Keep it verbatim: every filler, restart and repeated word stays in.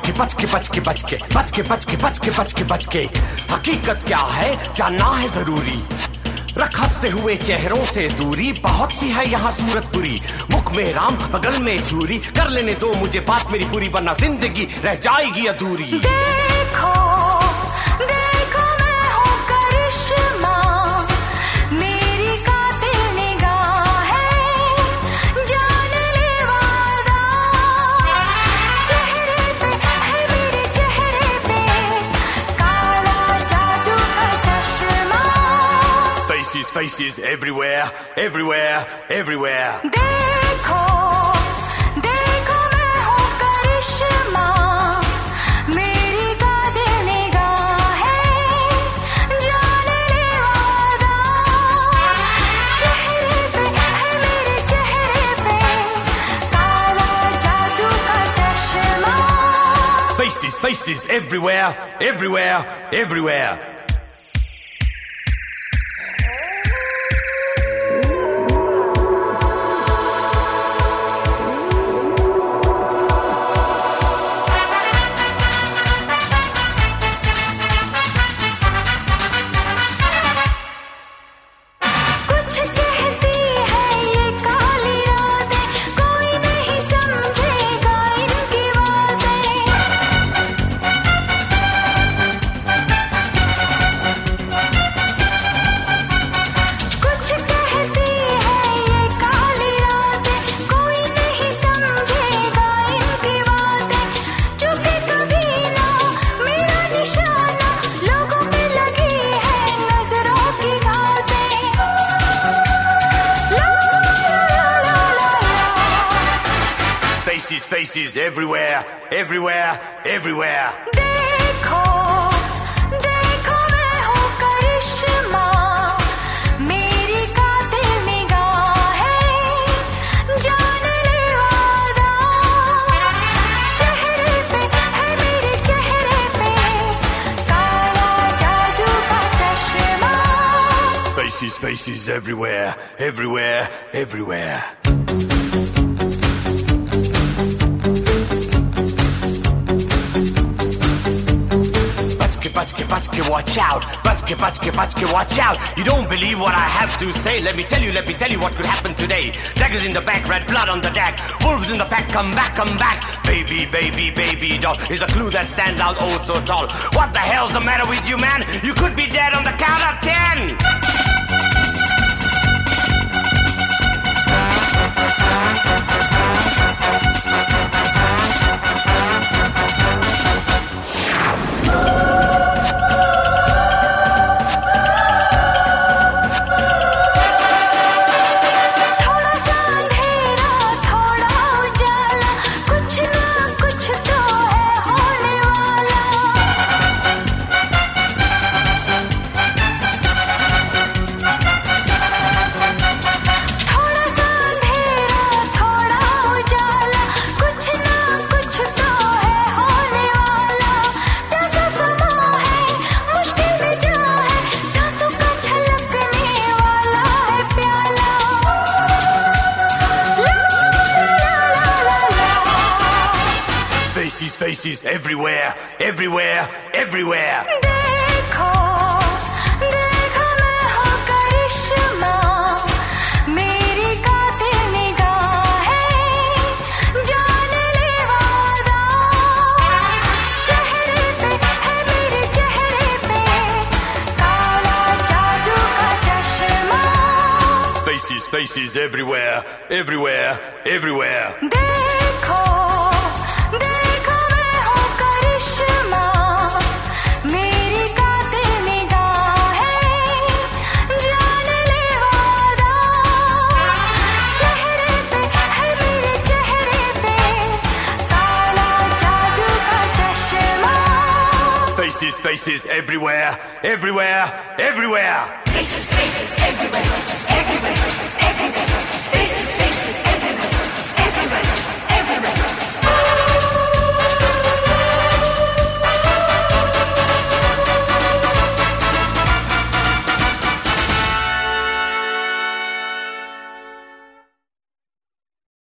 के बच के बच के बच के बच के बच के बच के बच के बच के हकीकत क्या है जानना है जरूरी। रख हंसते हुए चेहरों से दूरी, बहुत सी है यहाँ सूरत बुरी। मुख में राम बगल में छुरी, कर लेने दो मुझे बात मेरी पूरी, वरना जिंदगी रह जाएगी अधूरी। देखो देखो मैं हूँ करिश्मा, मेरी कातिल निगाह है, जानलेवा अदा। चेहरे पे है मेरे चेहरे पे काला जादू का चश्मा। Faces, faces everywhere, everywhere, everywhere. देखो देखो मैं हूँ करिश्मा, मेरी कातिल निगाह है, जानलेवा अदा। चेहरे पे है मेरे चेहरे पे काला जादू का चश्मा। Faces, faces everywhere, everywhere, everywhere. कुछ कहती है ये काली रातें, कोई नहीं समझेगा इनकी बातें। कुछ कहती है ये काली रातें, कोई नहीं समझेगा इनकी बातें। चुके कभी ना मेरा निशाना, लोगों पे लगी है नजरों की घातें। ला ला ला ला ला। Faces, faces everywhere, everywhere, everywhere. देखो देखो मैं हूँ करिश्मा, मेरी कातिल निगाह है, जानलेवा अदा। चेहरे पे है मेरे चेहरे पे काला जादू का चश्मा। Faces, faces everywhere, everywhere, everywhere. Bach ke bach ke watch out, bach ke bach ke bach ke watch out. You don't believe what I have to say, let me tell you, let me tell you what could happen today. Daggers in the back, red blood on the deck, wolves in the pack, come back, come back. Baby, baby, baby doll is a clue that stands out oh so tall. What the hell's the matter with you, man? You could be dead on the count of ten. थोड़ा सा अंधेरा थोड़ा उजाला, कुछ ना कुछ तो है होने वाला। थोड़ा सा अंधेरा थोड़ा उजाला, कुछ ना कुछ तो है होने वाला। प्यासा समा है मुश्किल में जा है, सांसों का छलकने वाला है प्याला। ला ला ला ला। Faces, faces everywhere, everywhere, everywhere. देखो देखो मैं हूँ करिश्मा, मेरी कातिल निगाह है, जानलेवा अदा। चेहरे पे है मेरे चेहरे पे काला जादू का चश्मा। Faces, faces everywhere, everywhere, everywhere. देखो देखो मैं हूँ करिश्मा, मेरी कातिल निगाह है, जानलेवा अदा। चेहरे पे है मेरे चेहरे पे काला जादू का चश्मा। Faces, faces everywhere, everywhere, everywhere. Faces, faces everywhere, everywhere.